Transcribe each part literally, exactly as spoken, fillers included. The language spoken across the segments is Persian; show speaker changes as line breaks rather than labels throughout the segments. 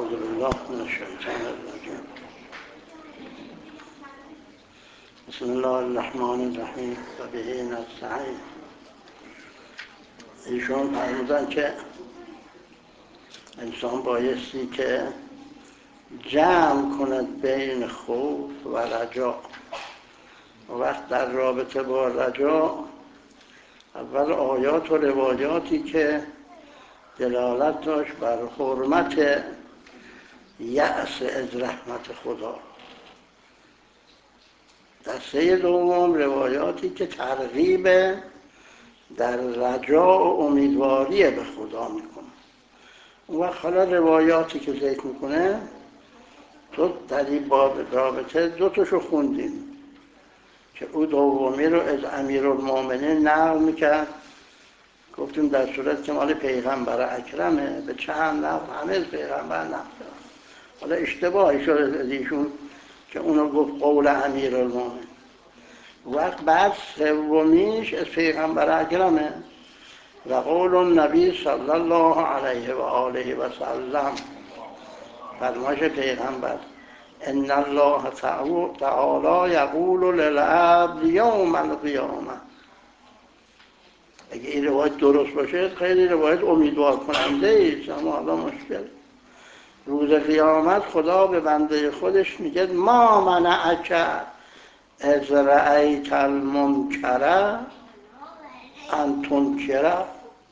اعوذ بالله من الشیطان الرجیم. بسم الله الرحمن الرحیم و به نستعین. ایشون فرمودن که انسان بایستی که جمع کند بین خوف و رجا. وقت در رابطه با رجا، اول آیات و روایاتی که دلالت داشت بر حرمت یأس از رحمت خدا. دسته دوم روایاتی که ترغیب در رجا و امیدواری به خدا میکنه. اون وقت حالا روایاتی که ذکر میکنه تو در این باب رابطه دو تاشو خوندیم که او دومی رو از امیرالمومنین نقل میکرد. گفتیم در صورت که مال پیغمبر اکرمه به چند نقل همه از پیغمبر نقل کرد. حالا اشتباهی شد از ایشون که اونو گفت قول امیرالمومنین. وقت بعد سومیش از پیغمبر اکرمه و قول النبی صلی الله علیه و آله و سلم، فرمایش پیغمبر ان الله تعالی یقول للعبد یوم القیامه. اگه این روایت درست باشه خیلی روایت امیدوار کننده ایست، اما حالا مشکل. روز قیامت خدا به بنده خودش میگه ما منعک از رأیت المنکر ان تنکر.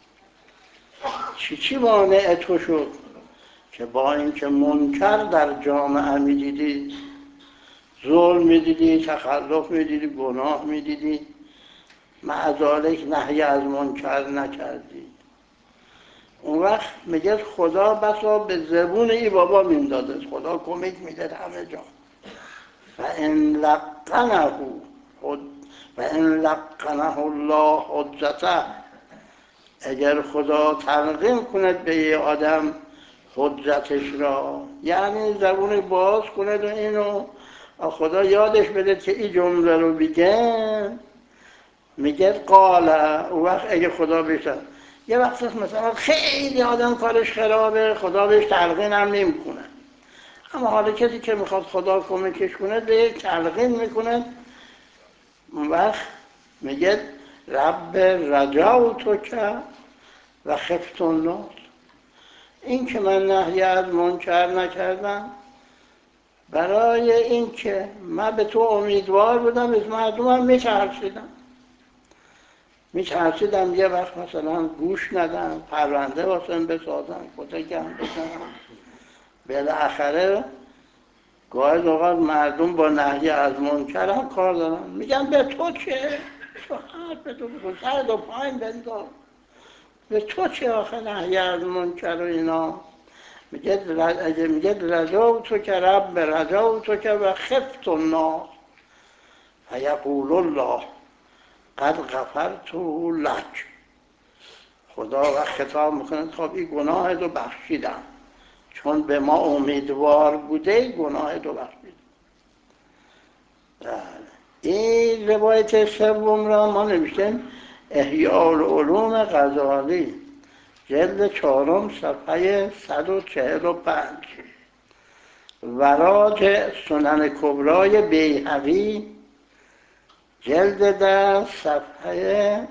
چی چی مانع تو شد که با اینکه منکر در جامعه میدیدی، ظلم میدیدی، تخلف میدیدی، گناه میدیدی، مع ذالک نهی از منکر نکردی؟ اون وقت میگه خدا بسا به زبون ای بابا میندازه، خدا کمک میده همه جا. فان لقنه فان لقنه الله حجته، اگر خدا تلقین کند به یه آدم حجتش را، یعنی زبون باز کند و اینو خدا یادش بده که این جمله رو بگن، میگه قاله. اون وقت اگه خدا بشه یه وقت مثلا خیلی آدم کارش خرابه، خدا بهش تلقین هم نمی کنه، اما حالا کسی که میخواد خدا کمکش کنه به یک تلقین میکنه. اون وقت میگه رب رجوتک و خفت الناس. این که من نهی از منکر نکردم برای این که من به تو امیدوار بودم، از مردم هم میترسیدم میترسیدم یه وقت مثلا گوش ندن، پرونده واسم بسازن، کتکم بزنن. بالاخره گاهی اوقات مردم با نهی از منکر هم کار دارن، میگن به تو چه؟ تو حرف به تو بگو، سر دو پایین بنداز، به تو چه آخه نهی از منکر و اینا؟ میگه اگه میگه رجا تو که رب رجا تو که و خفت الناس فیقول الله قد غفرت لک. خدا وقت خطاب میکنه خب این گناه رو بخشیدم، چون به ما امیدوار بوده گناه رو بخشیدم. این روایت سوم را ما نوشتیم احیاء العلوم غزالی جلد چهارم صفحه صد و چهل و پنج، وراج سنن کبرای بیهقی جلد ده صفحه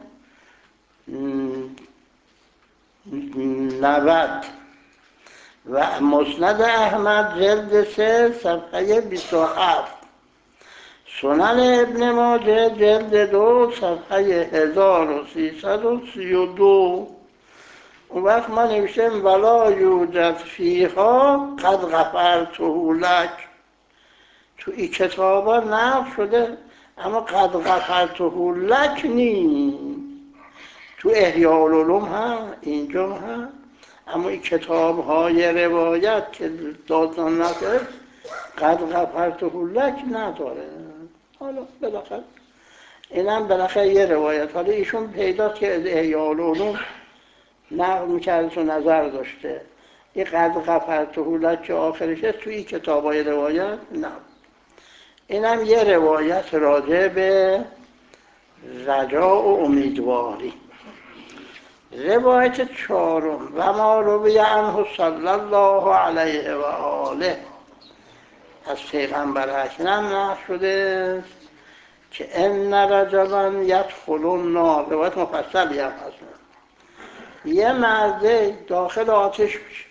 نود و مسند احمد جلد سه صفحه بیست و هفت، سنن ابن ماجه جلد دو صفحه هزار و سیصد و سی و دو. اون وقت ما نوشتیم ولا یوجد فیها قد غفرته لک. تو این کتابا نقل شده اما قد غفرته لک نیست. تو احیاء العلوم هم اینجا هم، اما این کتاب های روایت که دادن نکرد قد غفرته لک نداره. حالا بالاخره اینم بالاخره یه روایت، حالا ایشون پیداست که از احیاء العلوم نقل میکرد و نظر داشته. این قد غفرته لک که آخرش است توی کتاب های روایت نه. اینم یه روایت راجع به رجا و امیدواری. روایت چهارم و ما روی عنه صلی الله علیه و آله، از پیغمبر اکرم نقل شده که ان رجلا یدخل النار، روایت مفصلی هم هست، یه مرده داخل آتش میشه،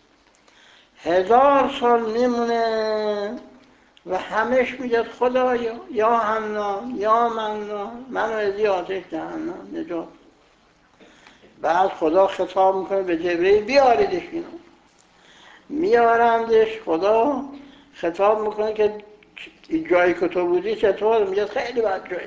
هزار سال میمونه و همش میگه خدایا یا حنان یا منان منو از این آتش جهنم نجات. بعد خدا خطاب میکنه به جبرئیل بیاریدش اینو، میارندش، خدا خطاب میکنه که جایی که تو بودی چطور؟ میگه خیلی بد جایی.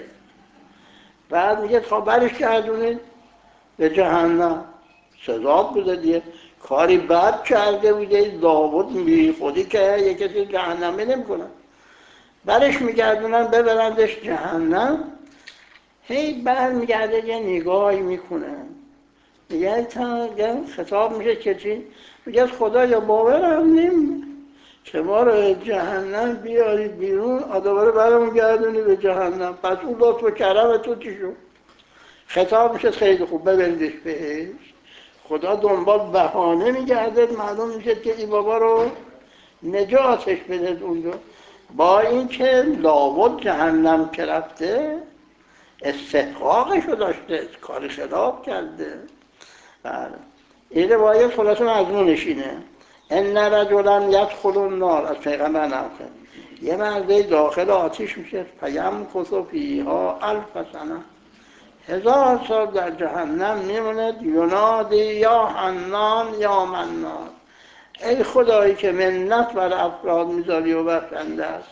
بعد میگه خب برش گردونید به جهنم، سزا بوده دیگه، کاری بد کرده بوده، داوود بی خودی که یک کسی جهنمی نمیکنه، برش میگردونن ببرندش جهنم. هی بر میگرده یه نگاهی میکنه، میگه تا خطاب میشه که چی؟ میگه خدا یا باورم نیم که ما رو جهنم بیاری بیرون آدوباره برمون گردونی به جهنم، پس اون لطف و کرم تو چی شد؟ خطاب میشه خیلی خوب ببریدش بهش. خدا دنبال بهانه میگرده، معلوم میشه که این بابا رو نجاتش بده اونجا. با اینکه لاود جهنم که رفته استحقاقشو داشته، کار خلاف کرده. این روایت خلاصه مضمونش اینه ان رجلا یدخل النار، از پیغمبر نقل کرد، یه مرده داخل آتش میشه، فیمکث فیها الف سنه، هزار سال در جهنم میمونه، ینادی یا حنان یا منان، ای خدایی که منت بر افراد میذاری و بخشنده است.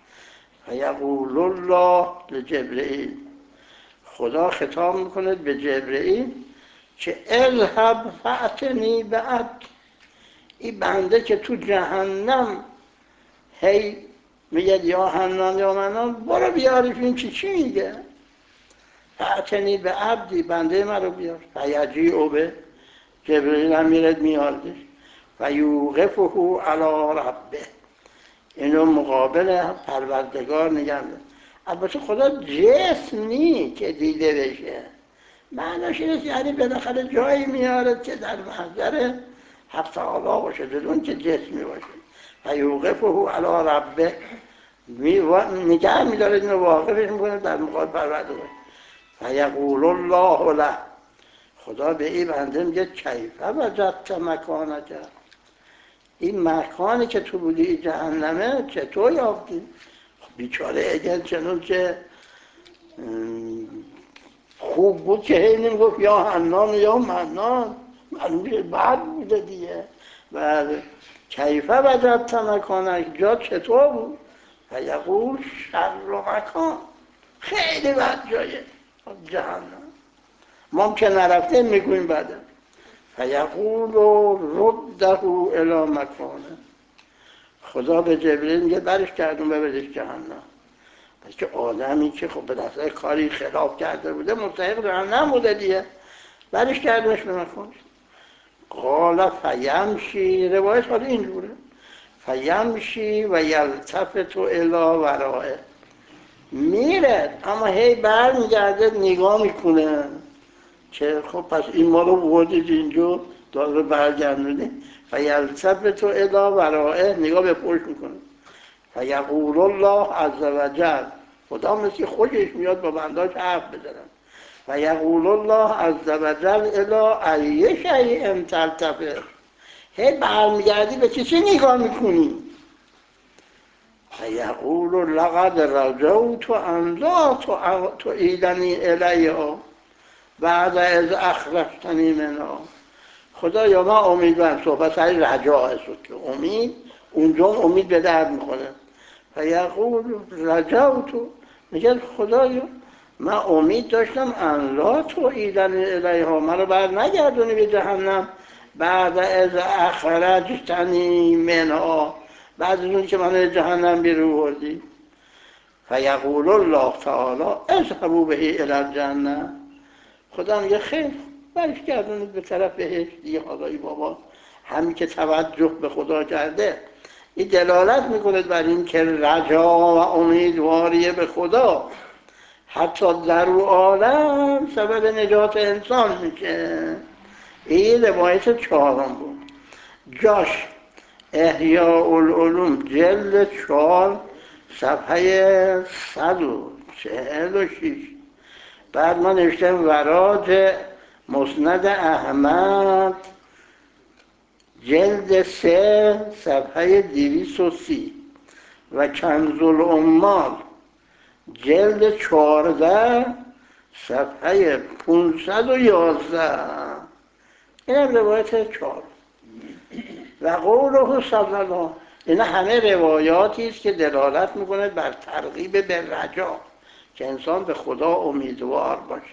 فیقول الله لجبرئیل، خدا خطاب میکنه به جبرئیل که اذهب فأتنی بعد، این بنده که تو جهنم هی میگه یا حنان یا منان، برو بیاریش این چی چی میگه، فأتنی به عبدی، بنده من رو بیار. فیجیء به، جبرئیل هم میرد میاردش، فیوقفه علی ربه، اینو مقابل پروردگار نگه می‌داره. البته خدا جسم نی که دیده بشه، معناش اینه یعنی بالاخره جایی میاره که در محضر حق تعالی باشه، بدون که جسمی باشه. فیوقفه علی ربه، نگه میداره، اینو واقفش میکنه در مقابل پروردگار. فیقول الله له، خدا به این بنده میگه کیف وجدت مکانک، این مکانی که تو بودی جهنمه چطور یافتی؟ بیچاره اگر چنون که خوب بود که هی نمیگفت یا حنان یا منان، معلومه بعد بوده دیگه. و کیفه وجدت مکانک، جا چطور بود؟ فیقول شر مکان، خیلی بد جایه جهنم، ممکن نرفته میگویم بعد. فیقول رده الی مکانه، خدا به جبرئیل میگه برش گردون ببرش جهنم. پس که آدمی که خب به دست کاری خلاف کرده بوده مستحق جهنم بوده دیگه، برش گردونش به مکانش. قال فیمشی، روایت حالا اینجوره، فیمشی و یلتفت الی ورائه، میره اما هی بر میگرده نگاه میکنه که خب پس این ما رو بردید اینجا داره برگردونی. فیلتفت الی ورائه، نگاه به پشت میکنه. فیقول الله عز وجل، خدا مثل خوشش میاد با بنداش حرف بزنن. فیقول الله عز وجل الی ای شیء تلتفت، هی برمیگردی به چی چی نگاه میکنی؟ فیقول لقد رجوت ان لا تعیدنی الیها بعد از اخرجتنی منها، خدا یا من امیدوارم، صحبت سر رجاء شد که امید اونجا امید به درد میخوره. فیقول رجوت، میگه خدایا من امید داشتم ان لا تعیدنی الیها، من رو بر نگردونی به جهنم بعد از اخرجتنی منها، بعد از اون که من جهنم بیرون بردی. فیقول الله تعالی اذهبوا به الی الجنه، خدا میگه خیر برش گردونید به طرف بهشت دیگه. حالا ای بابا همین که توجه به خدا کرده، این دلالت میکنه بر این که رجا و امیدواری به خدا حتی در او عالم سبب نجات انسان میشه. این روایت چهارم بود. جاش احیاء العلوم جلد چهار صفحه صد و چهل و شیش. بعد ما نوشتم وراد مسند احمد جلد سه صفحه دویست و سی و کنز العمال جلد چهارده صفحه پانصد و یازده. این هم روایت چهار. و قوله صلی الله، این همه روایاتی است که دلالت میکنه بر ترغیب به رجا، که انسان به خدا امیدوار باشه.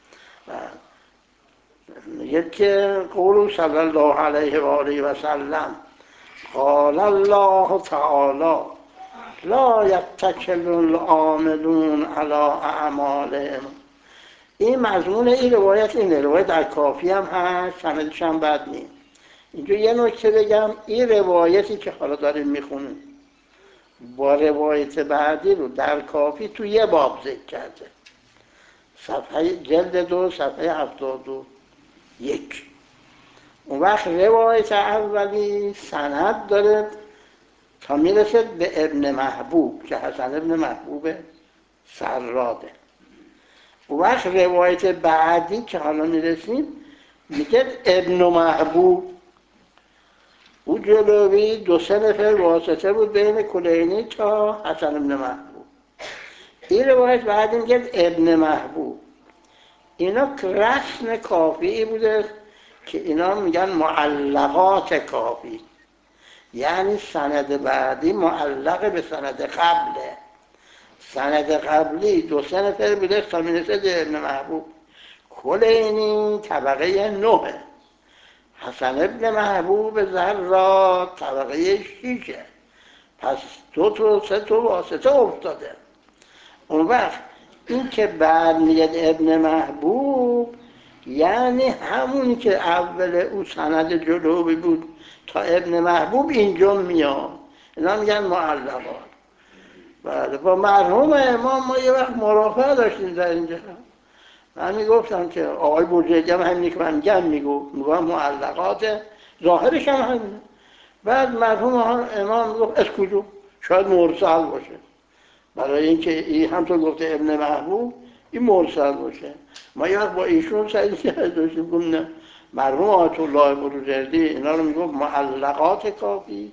میگه که قوله صلی الله علیه و آله و سلم قال الله تعالی لا یتکل العاملون علی اعمالهم. این مضمون این روایت اینه. روایت در کافی هم هست، سندش هم بد نیست. اینجا یه نکته بگم، این روایتی که حالا داریم میخونیم با روایت بعدی رو در کافی تو یه باب ذکر کرده، صفحه جلد دو صفحه هفتاد و یک. اون وقت روایت اولی سند داره تا میرسه به ابن محبوب که حسن ابن محبوب سراده. اون وقت روایت بعدی که حالا میرسیم میگه ابن محبوب. او جلوی دو سه نفر واسطه بود بین کلینی تا حسن ابن محبوب. این روایت بعدی میگه ابن محبوب. اینا رسم کافی بوده که اینا میگن معلقات کافی، یعنی سند بعدی معلق به سند قبله. سند قبلی دو سه نفر بوده تا میرسه به ابن محبوب. کلینی طبقه نهه، حسن ابن محبوب زراد طبقه شیشه. پس دو تا سه تا واسطه افتاده. اون وقت این که بعد میگه ابن محبوب یعنی همونی که اول او سند جلوی بود تا ابن محبوب اینجا میاد. اینا میگن معلقات. بله، با مرحوم امام ما یه وقت مرافعه داشتیم در اینجا. من میگفتم که آقای بزرگی هم همینی که من میگم میگو میگم معلقات، ظاهرش هم همینه. بعد مرحوم امام میگفت از کجا؟ شاید مرسل باشه، برای اینکه این همطور گفته ابن محبوب این مرسل باشه. ما یه وقت با ایشون سعی داشتیم گفتم نه، مرحوم آیت الله بروجردی اینا رو میگفت معلقات کافی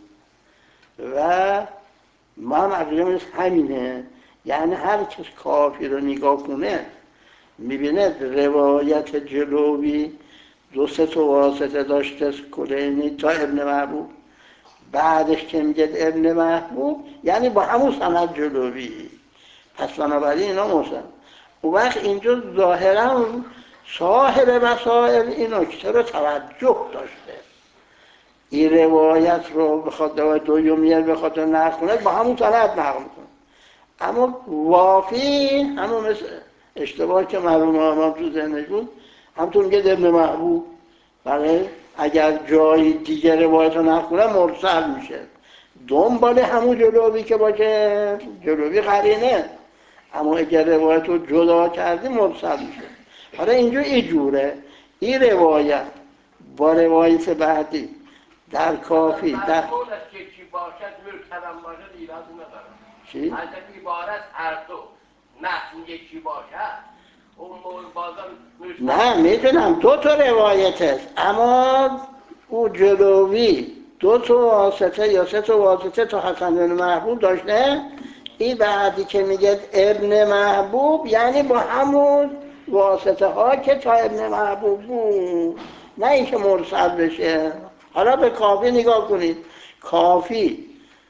و ما هم عقیده‌مون همینه. یعنی هر کس کافی رو نگاه کنه میبینه روایت جلوی دو سه تا واسطه داشته کلینی تا ابن محبوب، بعدش که میگه ابن محبوب یعنی با همون سند جلوی. پس بنابراین اینا مثلا اون وقت اینجا ظاهرا صاحب مسائل این نکته رو توجه داشته، این روایت رو بخواد دویمیت بخواد نقل کنه با همون سند نقل کنه. اما واقعی همون مثل اشتباه که مرحوم امام تو ذهنش بود، همونطور میگه ابن محبوب. بله، اگر جای دیگر روایت رو نقل کنه مرسل میشه، دنبال همون جلوی که باشه جلوی قرینه. اما اگر روایت رو جدا کردی مرسل میشه. حالا اینجا این جوره، این روایت با روایت بعدی در کافی در
چی باشد مرتبم باشد ایرادی ندارم.
چی؟
از عبارت هر دو نه یکی باشد اون بازم
نه میدونم دو تا روایت است، اما او جلوی دو تا واسطه یا سه تا واسطه تا حسن بن محبوب داشته. این بعدی که میگه ابن محبوب یعنی با همون واسطه ها که تا ابن محبوب بود، نه اینکه مرسل بشه. حالا به کافی نگاه کنید. کافی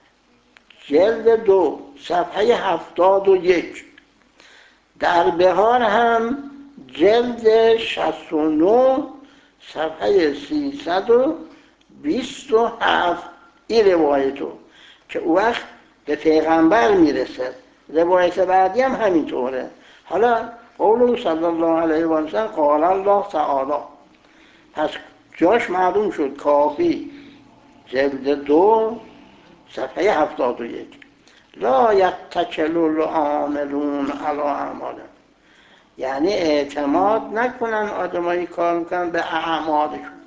جلد دو صفحه هفتاد و یک، در بهار هم جلد شصت و نه صفحه سیصد و بیست و هفت این روایتو که او وقت به پیغمبر میرسه. روایت بعدی هم همینطوره. حالا قوله صلی الله علیه و سلم قال الله تعالی، پس جاش معلوم شد. کافی جلد دو صفحه هفتاد و یک لا یتکل العاملون علی اعمالهم، یعنی اعتماد نکنن آدمایی کار میکنن به اعمالشون.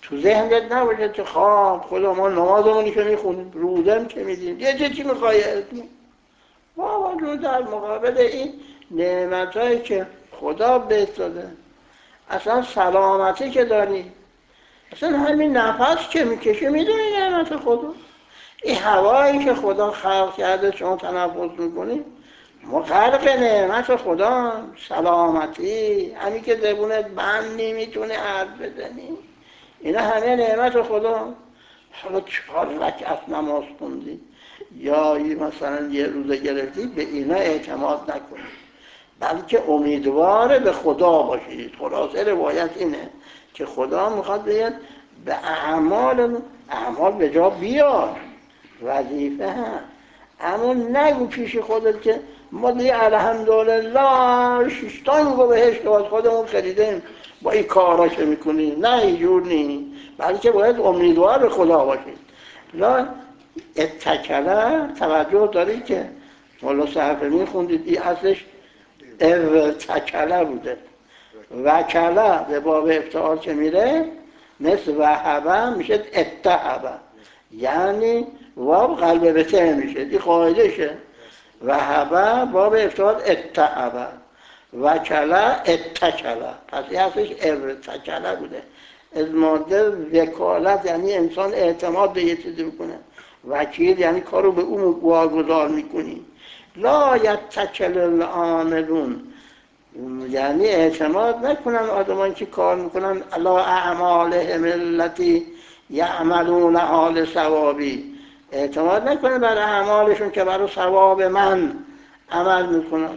تو ذهنت نباشه که خواه خدا ما نمازمونی که میخونیم روزم که میدیم یه چه چی میخوای بابا جون در مقابل این نعمتهایی که خدا بهت داده اصلا سلامتی که داری اصلا همین نفس که میکشی میدونی نعمت خدا این هوایی که خدا خلق کرده شما تنفس میکنی مخلق نعمت خدا سلامتی همین که زبونت بند نمیتونه حرف بزنی اینا همه نعمت خدا حالا چهار رکعت نماز خوندی یا مثلا یه روزه گرفتی به اینا اعتماد نکنید بلکه امیدوار به خدا باشید خلاصه روایت اینه که خدا میخواد بگه به اعمال اعمال به جا بیار وظیفه هم اما نگو پیش خودت که ما دیگه الحمدلله شیشتانگو بهشت باز خودمون خریدیم با این کارا که میکنیم نه اینجور نیست بلکه باید امیدوار به خدا باشید لا اتکله توجه دارید که مولا صحفی خوندید این اصلش ارتکله بوده وکله به باب افتعال که میره مثل وهبه میشه اتهبه یعنی واب قلب به ته میشه این قاعده شه وهبه باب افتعال اتهبه وکله اتکله پس این اصلش ارتکله بوده از ماده وکالت یعنی انسان اعتماد به یه چیزی بکنه وکیل یعنی کارو به اون واگذار میکنی لا یتکل العاملون یعنی اعتماد نکنن آدمان که کار میکنن علی اعمالهم التی یعملون حال ثوابی اعتماد نکنن بر اعمالشون که برای ثواب من عمل میکنن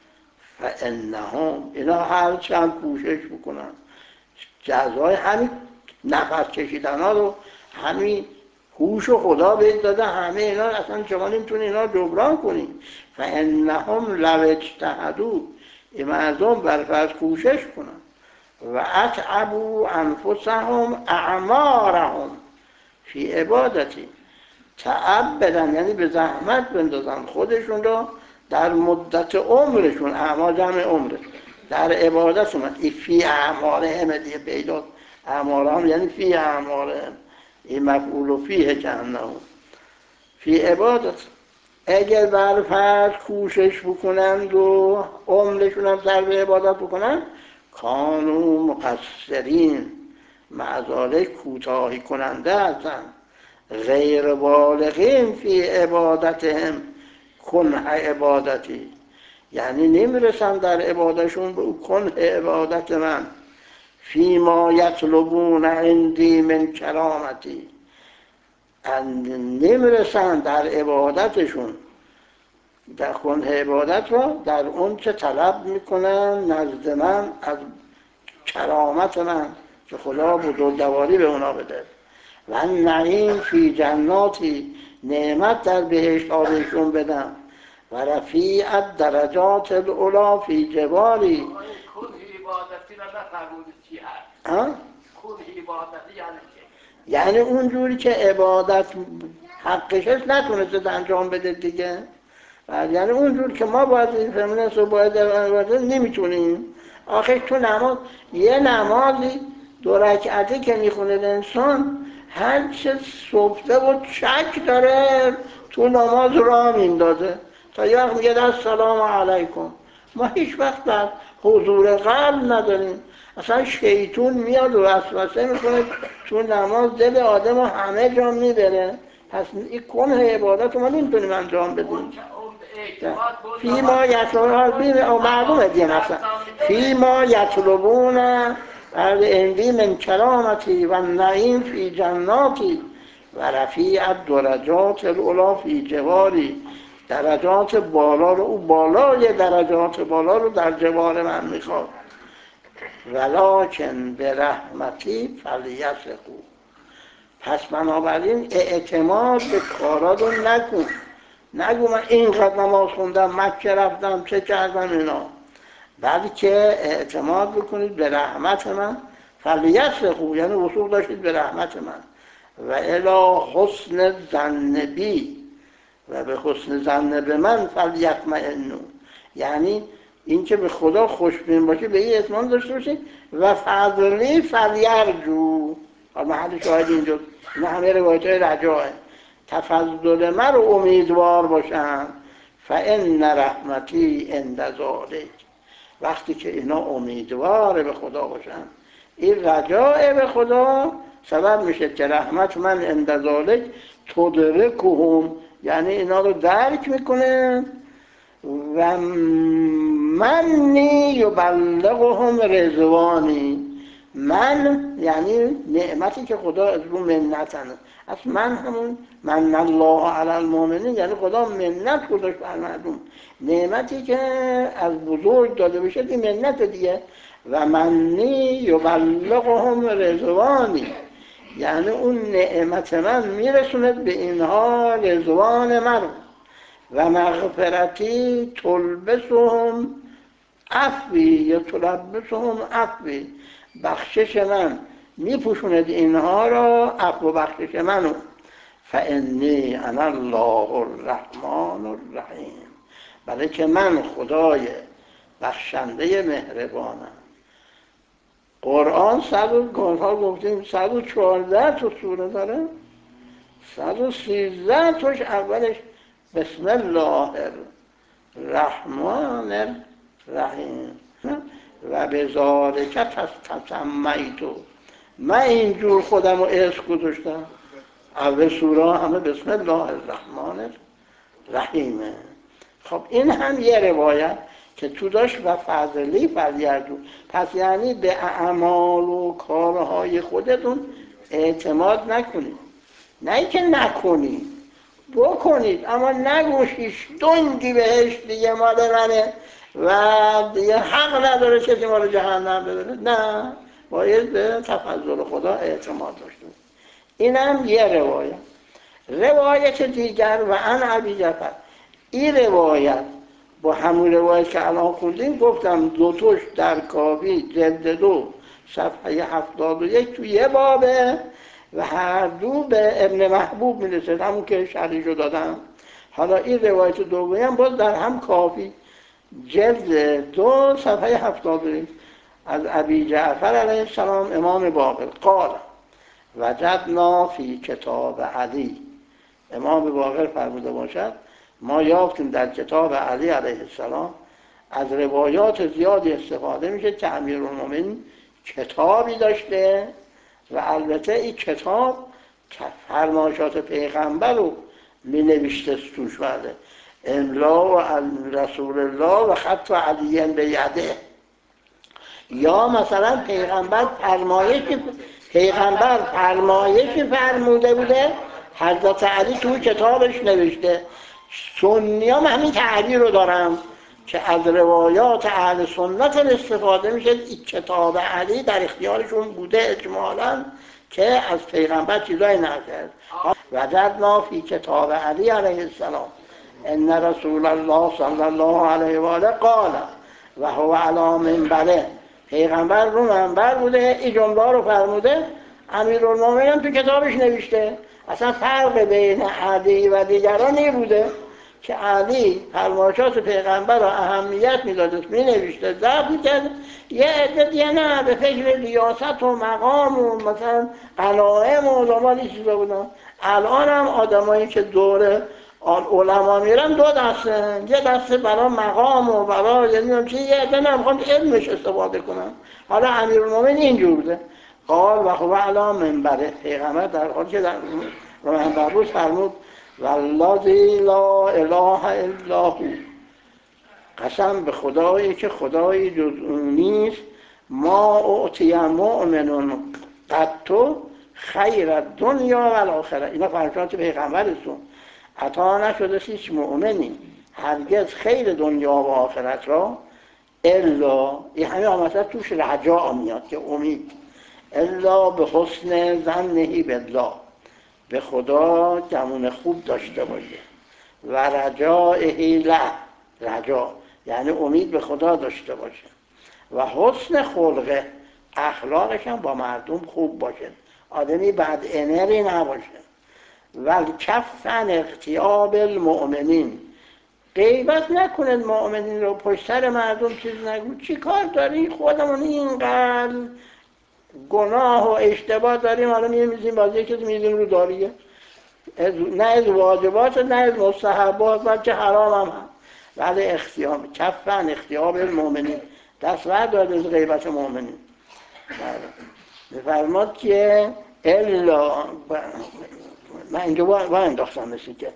فانهم اینا هر چند کوشش بکنن جزای همین نفس کشیدن ها رو همین هوش و خدا بهت داده همه اینا اصلا شما نمیتونی اینا جبران کنی فانهم لو اجتهدوا این مردم برفرض کوشش کنن و اتعبوا انفسهم اعمارهم فی عبادتی تعب بدن یعنی به زحمت بندازن خودشون رو در مدت عمرشون اعمال جمع عمره در عبادت من این فی اعمالهم دیگه پیدا اعمالهم یعنی فی اعمالهم این مفعول و فیه که انهم فی عبادت اگر برفرض کوشش بکنند و عمرشون هم سر به عبادت بکنند کانوا مقصرین معذالک کوتاهی کننده هستند غیر بالغین فی عبادتهم کنه عبادتی یعنی نمیرسن در عبادتشون به اون کنه عبادت من فی ما یطلبون عندی من کرامتی نمیرسن در عبادتشون در کنه عبادت را در اون که طلب میکنن نزد من از کرامت من که خدا بزرگواری به اونا بده و نعیم فی جناتی نعمت در بهشت آبشون بدم و رفیعت درجات العلا فی جباری
کن عبادتی را نفرمودی چی هست
ها؟
کن عبادتی یعنی چه؟
یعنی اونجوری که عبادت حقشش نتونست انجام بده دیگه یعنی اونجور که ما باید این فهمونست رو باید عبادت نمیتونیم آخه تو نماز یه نمازی دو رکعتی که میخونه انسان هر چه صفته و چک داره تو نماز را میندازه تا یه وقت میگه السلام علیکم ما هیچ وقت در حضور قلب نداریم اصلا شیطون میاد و وسوسه میکنه تو نماز دل آدم و همه جا میبره پس این کنه عبادت ما نمیتونیم انجام بدیم فی ما یطلبون او معلومه دیگه مثلا فی ما یطلبون اندی من کرامتی و نعیم فی جناتی و رفیع درجات العلا فی جواری درجات بالا رو او بالای درجات بالا رو در جوار من میخواد ولکن به رحمتی فلیثقوا پس بنابراین اعتماد به کارا رو نکن نگو من اینقدر نماز خوندم مکه رفتم چه کردم اینا بلکه اعتماد بکنید به رحمت من فلیثقوا یعنی وثوق داشتید به رحمت من و الی حسن ظن بی و به حسن ظن به من فلیطمئنوا یعنی این که به خدا خوشبین باشی به این اطمینان داشته باشی و فضلی فلیرجو حالا محل شاهد اینجا این همه روایت های رجاء تفضل من رو امیدوار باشن فان رحمتی عند ذلک وقتی که اینا امیدوار به خدا باشن این رجاء به خدا سبب میشه که رحمت من عند ذلک تدرکهم یعنی اینا رو درک میکنه و منی یبلغهم رضوانی من یعنی نعمتی که خدا از رو منتنه از من همون من الله علی المؤمنین یعنی خدا منت گذاشت بر مردم نعمتی که از بزرگ داده بشه این منت دیگه و منی یبلغهم رضوانی یعنی اون نعمت من میرسوند به اینها رضوان من و مغفرتی تلبسهم عفوی یا تلبسهم عفوی بخشش من میپوشوند اینها را عفو بخشش منو فانی انا الله الرحمن الرحیم بله که من خدای بخشنده مهربانم. قرآن صد و گانها گفتیم صد و چهارده تا سوره داره صد و سیزده تاش اولش بسم الله الرحمن الرحیم و به ذالک تسمیت من اینجور خودم رو اسم گذاشتم اول سوره همه بسم الله الرحمن الرحیمه. خب این هم یه روایت که تو داشت و فضلی فلیردون پس یعنی به اعمال و کارهای خودتون اعتماد نکنید نه اینکه نکنید بکنید اما نگوشیش دنگی بهش دیگه مال منه و دیگه حق نداره کسی ما رو جهنم ببره نه باید به تفضل خدا اعتماد داشتیم. این هم یه روایت. روایت دیگر و ان ابی جعفر این روایت با همون روایت که الان خوندیم گفتم دوتوش در کافی جلد دو صفحه هفتاد و یک تو یه بابه و هر دو به ابن محبوب میرسد همون که شرحشو دادم. حالا این روایت دومی هم باز در هم کافی جلد دو صفحه هفتاد و یک از ابی جعفر علیه السلام امام باقر قال وجدنا فی کتاب علی امام باقر فرموده باشد ما یافتیم در کتاب علی علیه السلام از روایات زیادی استفاده میشه که امیرالمومنین کتابی داشته و البته این کتاب فرمایشات پیغمبر رو می نوشته توش بله املا و رسول الله و خط و علی به یده یا مثلا پیغمبر فرمایشی پیغمبر فرمایشی فرموده بوده حضرت علی تو کتابش نوشته. سنی هم همین تعبیر رو دارم که از روایات اهل سنت استفاده میشه این کتاب علی در اختیارشون بوده اجمالاً که از پیغمبر چیزای نکرد. وجدنا فی کتاب علی علیه السلام ان رسول الله صلی الله علیه و آله قال و هو علی منبره پیغمبر رو منبر بوده این جمله رو فرموده امیرالمومنین تو کتابش نوشته. اصلا فرق بین علی و دیگران این بوده که علی فرمایشات پیغمبر رو اهمیت میداده می نوشته ضبط میکرد یه عده دیگه نه به فکر ریاست و مقام و مثلا غنایم و دنبال این چیزا بودن. الان هم آدمایی که دور علما میرن دو دسته یه دسته برای مقام و برای یعنی چی یه عده نمیخوان علمش استفاده کنن. حالا امیرالمومنین اینجور بوده قال و هو علی منبره پیغمبر در حالی که در منبر بود فرمود والذی لا اله الا هو قسم به خدایی که خدایی جز اون نیست ما اعطی مؤمن قط خیر دنیا و الاخره اینا فرمایشات پیغمبرتون عطا نشده هیچ مؤمنی هرگز خیر دنیا و آخرت را الا این همه آمده توش رجاء میاد که امید الا به حسن ظنه بالله به خدا گمان خوب داشته باشه و رجائه له رجا یعنی امید به خدا داشته باشه و حسن خلقه اخلاقش هم با مردم خوب باشه آدمی بد انری نباشه و کفن اغتیاب المؤمنین غیبت نکنید مؤمنین رو پشت سر مردم چیز نگو چی کار داری خودمون اینقدر گناه و اشتباه داریم، حالا می‌ریزیم بازی کسی می‌ریزیم رو داریه، نه از واجبات نه از مستحبات، بلکه حرام هم هم. ولی اختیار کفن اختیار المؤمنین، دست بردارید از غیبت مؤمنین. بفرماد که الا من اینجا با انداختم مثل که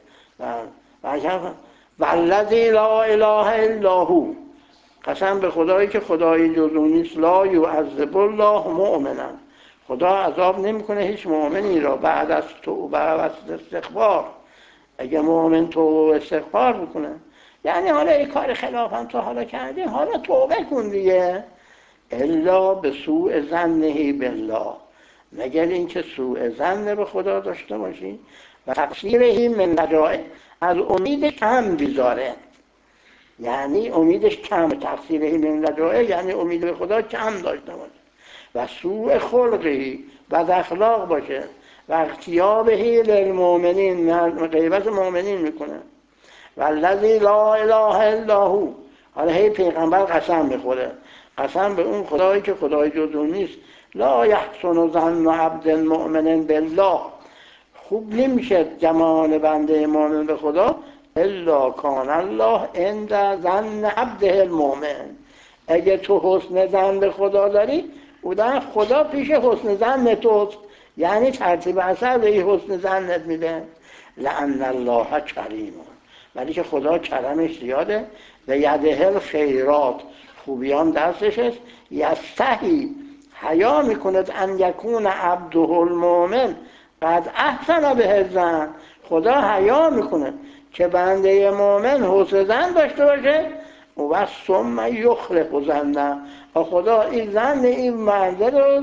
والذی لا اله الا هو، قسم به خدایی که خدایی جز او نیست، لا یعذب الله مؤمنا، خدا عذاب نمیکنه هیچ مؤمنی را بعد از توبه و استغفار. اگه مؤمن توبه و استغفار بکنه، یعنی حالا ای کار خلافم تو حالا کردی، حالا توبه کن دیگه، الا به سوء ظنه بالله، مگر اینکه سوء ظن به خدا داشته باشی و تقصیره من رجائه، از امیدش کم بیزاره، یعنی امیدش کم، تقصیره من رجائه یعنی امید به خدا کم داشته باشه، و سوء خلقی بد اخلاق باشه، و اغتیابه للمؤمنین، غیبت مؤمنین میکنه. والذی لا اله الا هو، حالا هی پیغمبر قسم میخوره، قسم به اون خدایی که خدای جز اون نیست، لا یحسن ظن عبد مؤمن بالله، خوب نمیشه گمان بنده مؤمن به خدا، الا کان الله عند ظن عبده المؤمن، اگه تو حسن ظن به خدا داری، بودن خدا پیش حسن ظن توست، یعنی ترتیب اثر به این حسن ظنت میده. لأن الله کریم، ولی که خدا کرمش زیاده، و یده الخیرات، خوبیان دستش است، یستحی، حیا میکند ان یکون عبده المؤمن قد احسن به الظن، خدا حیا میکنه که بنده مؤمن حسن ظن داشته باشه، و ثم یخلق ظنه، و خدا این ظن این بنده رو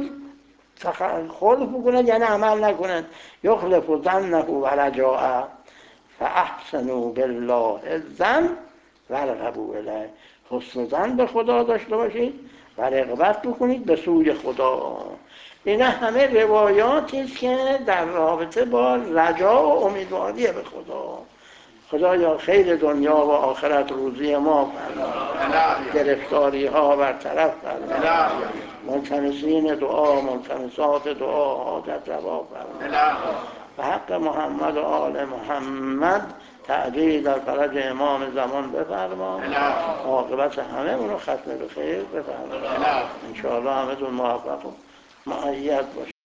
خلف بکنه، یعنی عمل نکنه، یخلق ظنه و رجاءه، فاحسنوا بالله الظن وارغبوا الیه، حسن ظن به خدا داشته باشید و رغبت بکنید به سوی خدا. اینا همه روایاتی است که در رابطه با رجا و امیدواری به خدا. خدایا خیر دنیا و آخرت روزی ما فرما، گرفتاری ها برطرف فرما، ملتمسین دعا ملتمسات دعا حاجت روا فرما، به حق محمد و آل محمد تعجیل در فرج امام زمان بفرما، عاقبت همه اونو ختم به خیر بفرما، انشاءالله همه دون موفق و مؤید باشید.